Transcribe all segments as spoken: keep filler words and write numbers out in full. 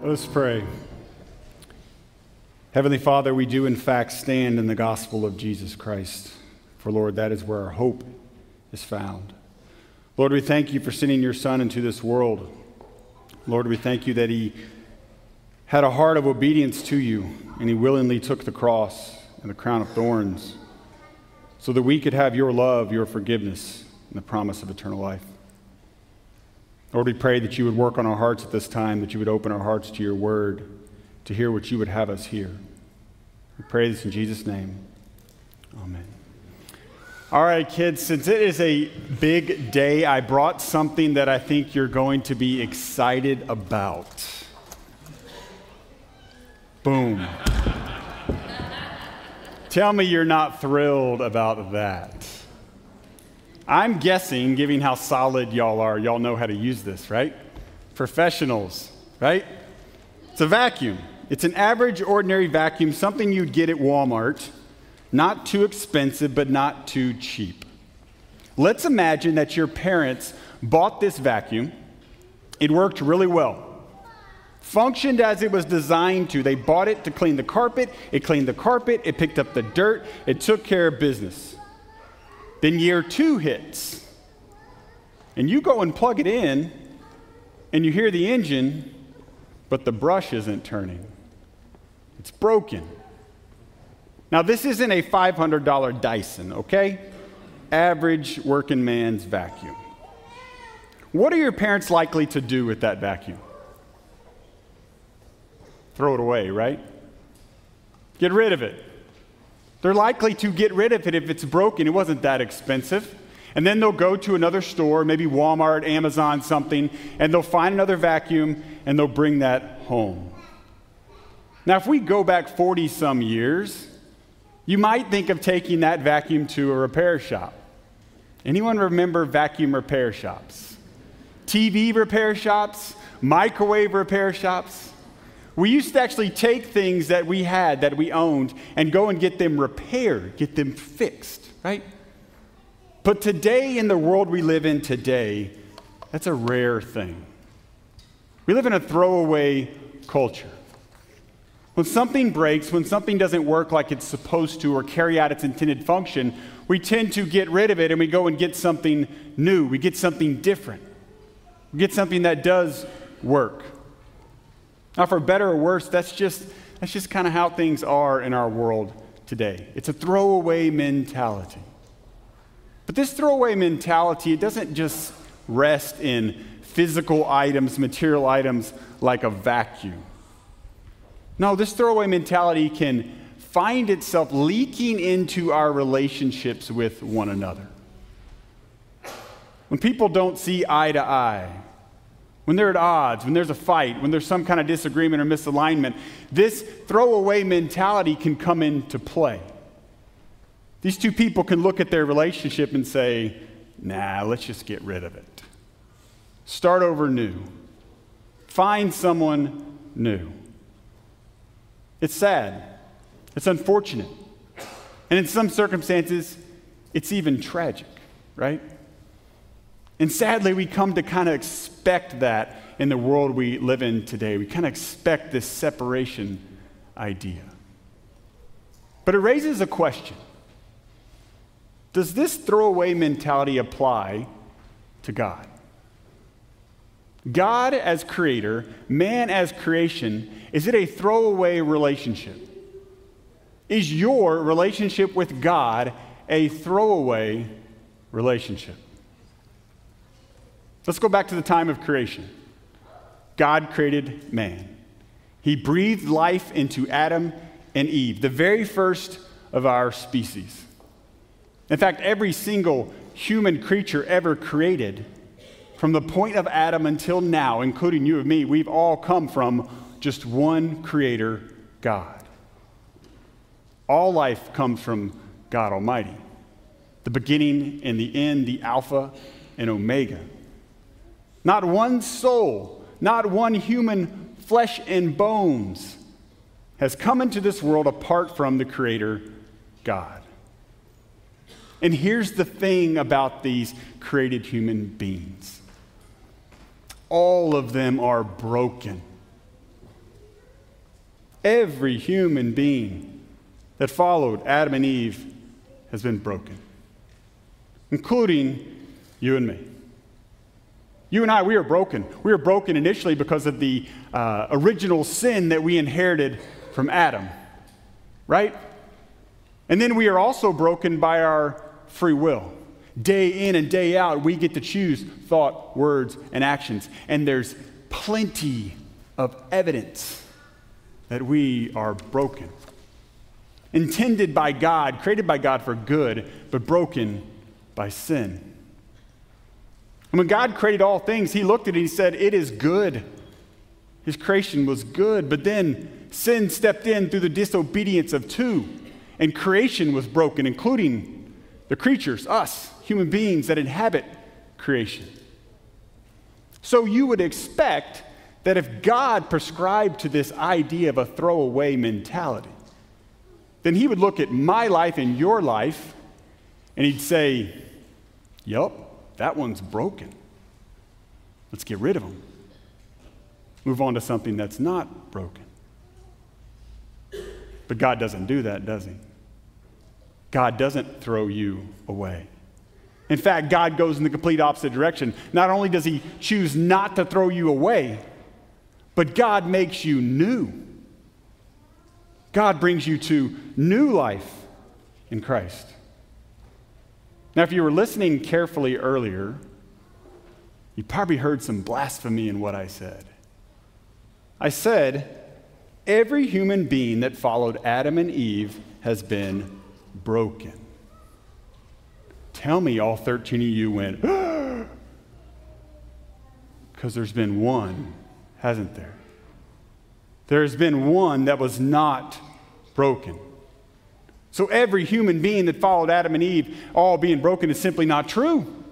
Let us pray. Heavenly Father, we do in fact stand in the gospel of Jesus Christ. For Lord, that is where our hope is found. Lord, we thank you for sending your Son into this world. Lord, we thank you that he had a heart of obedience to you, and he willingly took the cross and the crown of thorns so that we could have your love, your forgiveness, and the promise of eternal life. Lord, we pray that you would work on our hearts at this time, that you would open our hearts to your word, to hear what you would have us hear. We pray this in Jesus' name. Amen. All right, kids, since it is a big day, I brought something that I think you're going to be excited about. Boom. Tell me you're not thrilled about that. I'm guessing, given how solid y'all are, y'all know how to use this, right? Professionals, right? It's a vacuum. It's an average, ordinary vacuum, something you'd get at Walmart. Not too expensive, but not too cheap. Let's imagine that your parents bought this vacuum. It worked really well. Functioned as it was designed to. They bought it to clean the carpet. It cleaned the carpet. It picked up the dirt. It took care of business. Then year two hits, and you go and plug it in, and you hear the engine, but the brush isn't turning. It's broken. Now, this isn't a five hundred dollars Dyson, okay? Average working man's vacuum. What are your parents likely to do with that vacuum? Throw it away, right? Get rid of it. They're likely to get rid of it if it's broken. It wasn't that expensive. And then they'll go to another store, maybe Walmart, Amazon, something, and they'll find another vacuum, and they'll bring that home. Now, if we go back forty-some years, you might think of taking that vacuum to a repair shop. Anyone remember vacuum repair shops? T V repair shops? Microwave repair shops? We used to actually take things that we had, that we owned, and go and get them repaired, get them fixed, right? But today, in the world we live in today, that's a rare thing. We live in a throwaway culture. When something breaks, when something doesn't work like it's supposed to or carry out its intended function, we tend to get rid of it and we go and get something new. We get something different. We get something that does work. Now, for better or worse, that's just, that's just kind of how things are in our world today. It's a throwaway mentality. But this throwaway mentality, it doesn't just rest in physical items, material items like a vacuum. No, this throwaway mentality can find itself leaking into our relationships with one another. When people don't see eye to eye, when they're at odds, when there's a fight, when there's some kind of disagreement or misalignment, this throwaway mentality can come into play. These two people can look at their relationship and say, nah, let's just get rid of it. Start over new. Find someone new. It's sad. It's unfortunate. And in some circumstances, it's even tragic, right? And sadly, we come to kind of expect that in the world we live in today. We kind of expect this separation idea. But it raises a question. Does this throwaway mentality apply to God? God as creator, man as creation, is it a throwaway relationship? Is your relationship with God a throwaway relationship? Let's go back to the time of creation. God created man. He breathed life into Adam and Eve, the very first of our species. In fact, every single human creature ever created, from the point of Adam until now, including you and me, we've all come from just one creator, God. All life comes from God Almighty, the beginning and the end, the Alpha and Omega. Not one soul, not one human flesh and bones has come into this world apart from the Creator, God. And here's the thing about these created human beings. All of them are broken. Every human being that followed Adam and Eve has been broken, including you and me. You and I, we are broken. We are broken initially because of the uh, original sin that we inherited from Adam, right? And then we are also broken by our free will. Day in and day out, we get to choose thought, words, and actions. And there's plenty of evidence that we are broken. Intended by God, created by God for good, but broken by sin. And when God created all things, he looked at it and he said, it is good. His creation was good. But then sin stepped in through the disobedience of two, and creation was broken, including the creatures, us, human beings that inhabit creation. So you would expect that if God prescribed to this idea of a throwaway mentality, then he would look at my life and your life and he'd say, yup, that one's broken. Let's get rid of them. Move on to something that's not broken. But God doesn't do that, does he? God doesn't throw you away. In fact, God goes in the complete opposite direction. Not only does he choose not to throw you away, but God makes you new. God brings you to new life in Christ. Now, if you were listening carefully earlier, you probably heard some blasphemy in what I said. I said, every human being that followed Adam and Eve has been broken. Tell me all thirteen of you went, because there's been one, hasn't there? There's been one that was not broken. So every human being that followed Adam and Eve, all being broken, is simply not true.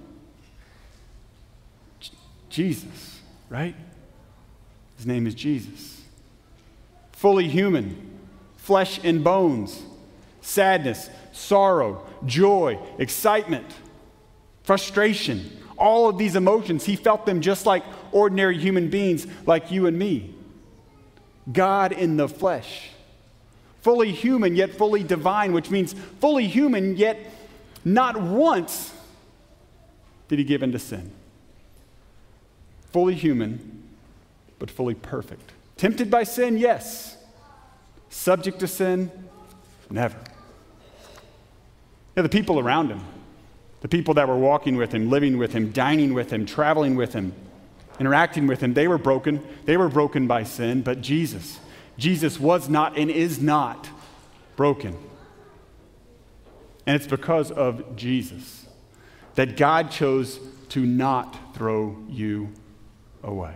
J- Jesus, right? His name is Jesus. Fully human, flesh and bones, sadness, sorrow, joy, excitement, frustration, all of these emotions, he felt them just like ordinary human beings like you and me. God in the flesh. Fully human, yet fully divine, which means fully human, yet not once did he give in to sin. Fully human, but fully perfect. Tempted by sin, yes. Subject to sin, never. Yeah, the people around him, the people that were walking with him, living with him, dining with him, traveling with him, interacting with him, they were broken. They were broken by sin, but Jesus, Jesus was not and is not broken. And it's because of Jesus that God chose to not throw you away.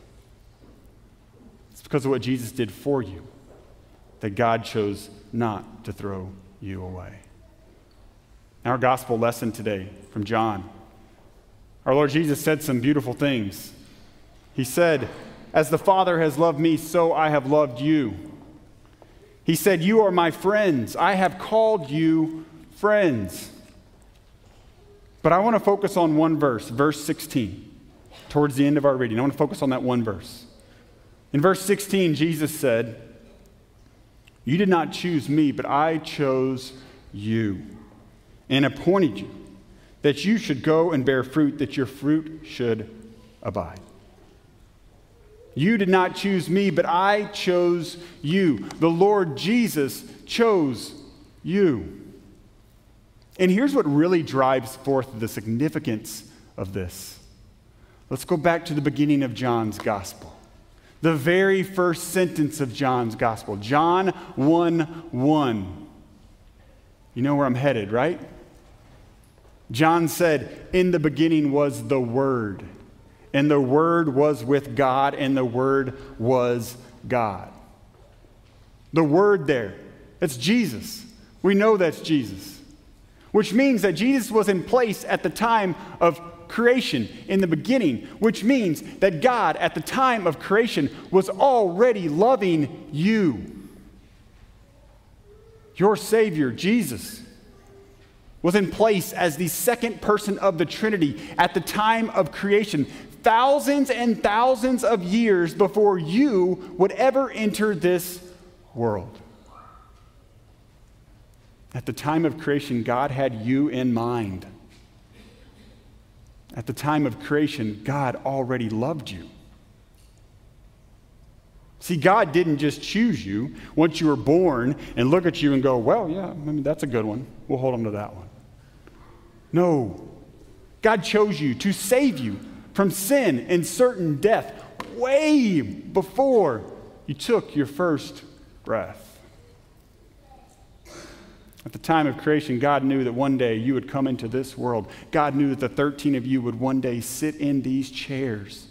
It's because of what Jesus did for you that God chose not to throw you away. Our gospel lesson today from John. Our Lord Jesus said some beautiful things. He said, as the Father has loved me, so I have loved you. He said, you are my friends. I have called you friends. But I want to focus on one verse, verse sixteen, towards the end of our reading. I want to focus on that one verse. In verse sixteen, Jesus said, you did not choose me, but I chose you and appointed you that you should go and bear fruit, that your fruit should abide. You did not choose me, but I chose you. The Lord Jesus chose you. And here's what really drives forth the significance of this. Let's go back to the beginning of John's gospel. The very first sentence of John's gospel. John one one. You know where I'm headed, right? John said, in the beginning was the Word. And the Word was with God, and the Word was God. The Word there, that's Jesus. We know that's Jesus. Which means that Jesus was in place at the time of creation, in the beginning. Which means that God, at the time of creation, was already loving you. Your Savior, Jesus, was in place as the second person of the Trinity at the time of creation. Thousands and thousands of years before you would ever enter this world. At the time of creation, God had you in mind. At the time of creation, God already loved you. See, God didn't just choose you once you were born and look at you and go, well, yeah, I mean, that's a good one. We'll hold on to that one. No. God chose you to save you from sin and certain death way before you took your first breath. At the time of creation, God knew that one day you would come into this world. God knew that the thirteen of you would one day sit in these chairs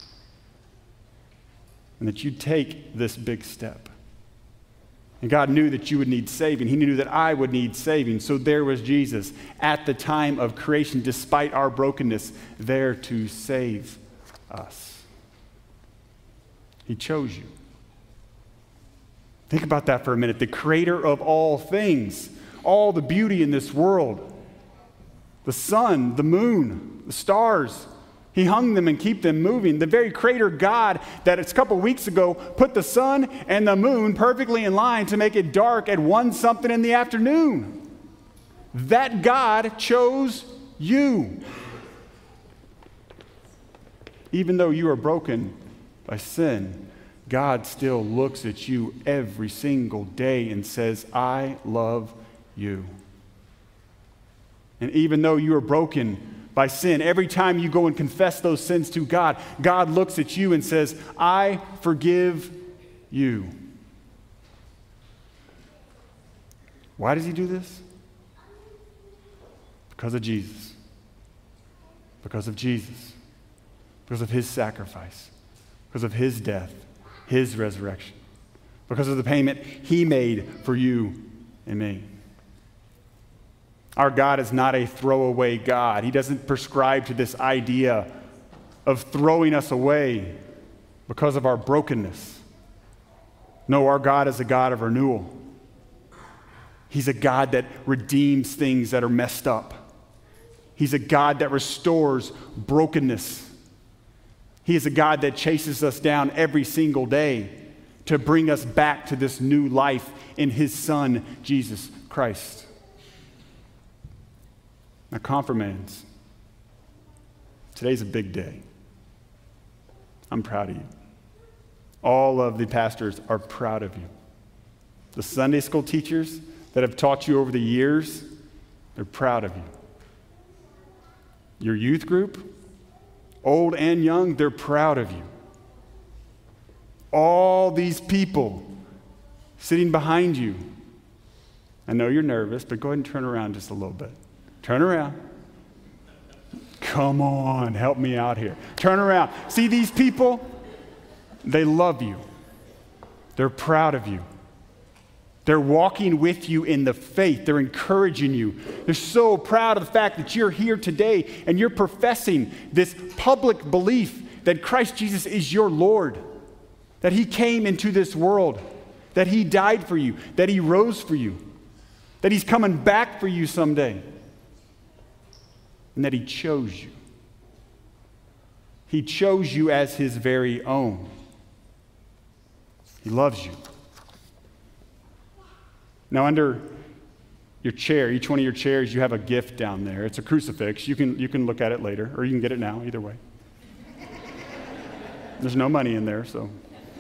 and that you'd take this big step. And God knew that you would need saving. He knew that I would need saving. So there was Jesus at the time of creation, despite our brokenness, there to save us. He chose you. Think about that for a minute. The creator of all things, all the beauty in this world, the sun, the moon, the stars, he hung them and keep them moving. The very creator God that a couple weeks ago put the sun and the moon perfectly in line to make it dark at one something in the afternoon. That God chose you. Even though you are broken by sin, God still looks at you every single day and says, I love you. And even though you are broken by sin, every time you go and confess those sins to God, God looks at you and says, I forgive you. Why does he do this? Because of Jesus. Because of Jesus. Because of his sacrifice. Because of his death. His resurrection. Because of the payment he made for you and me. Our God is not a throwaway God. He doesn't prescribe to this idea of throwing us away because of our brokenness. No, our God is a God of renewal. He's a God that redeems things that are messed up. He's a God that restores brokenness. He is a God that chases us down every single day to bring us back to this new life in his Son, Jesus Christ. Now, confirmands, today's a big day. I'm proud of you. All of the pastors are proud of you. The Sunday school teachers that have taught you over the years, they're proud of you. Your youth group, old and young, they're proud of you. All these people sitting behind you. I know you're nervous, but go ahead and turn around just a little bit. Turn around. Come on, help me out here. Turn around. See these people? They love you. They're proud of you. They're walking with you in the faith. They're encouraging you. They're so proud of the fact that you're here today and you're professing this public belief that Christ Jesus is your Lord, that he came into this world, that he died for you, that he rose for you, that he's coming back for you someday, and that he chose you. He chose you as his very own. He loves you. Now, under your chair, each one of your chairs, you have a gift down there. It's a crucifix. You can, you can look at it later, or you can get it now, either way. There's no money in there, so.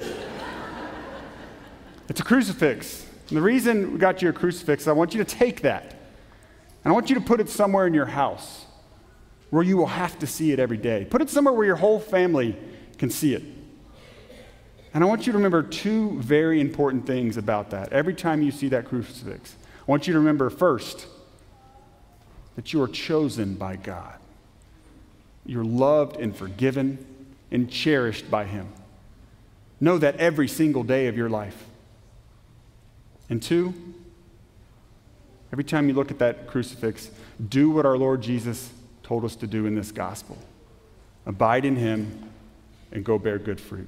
It's a crucifix. And the reason we got you a crucifix, I want you to take that, and I want you to put it somewhere in your house where you will have to see it every day. Put it somewhere where your whole family can see it. And I want you to remember two very important things about that. Every time you see that crucifix, I want you to remember first that you are chosen by God. You're loved and forgiven and cherished by him. Know that every single day of your life. And two, every time you look at that crucifix, do what our Lord Jesus told us to do in this gospel. Abide in him and go bear good fruit.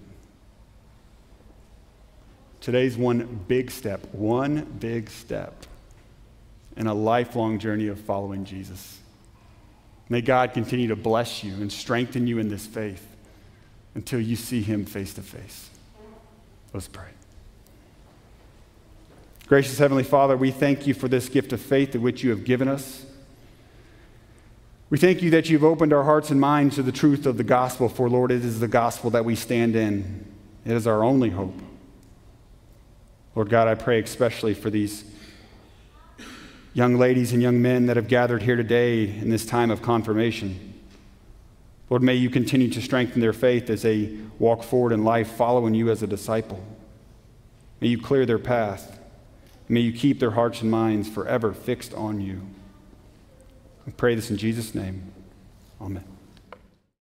Today's one big step, one big step in a lifelong journey of following Jesus. May God continue to bless you and strengthen you in this faith until you see him face to face. Let's pray. Gracious Heavenly Father, we thank you for this gift of faith that which you have given us. We thank you that you've opened our hearts and minds to the truth of the gospel, for, Lord, it is the gospel that we stand in. It is our only hope. Lord God, I pray especially for these young ladies and young men that have gathered here today in this time of confirmation. Lord, may you continue to strengthen their faith as they walk forward in life following you as a disciple. May you clear their path. May you keep their hearts and minds forever fixed on you. I pray this in Jesus' name. Amen.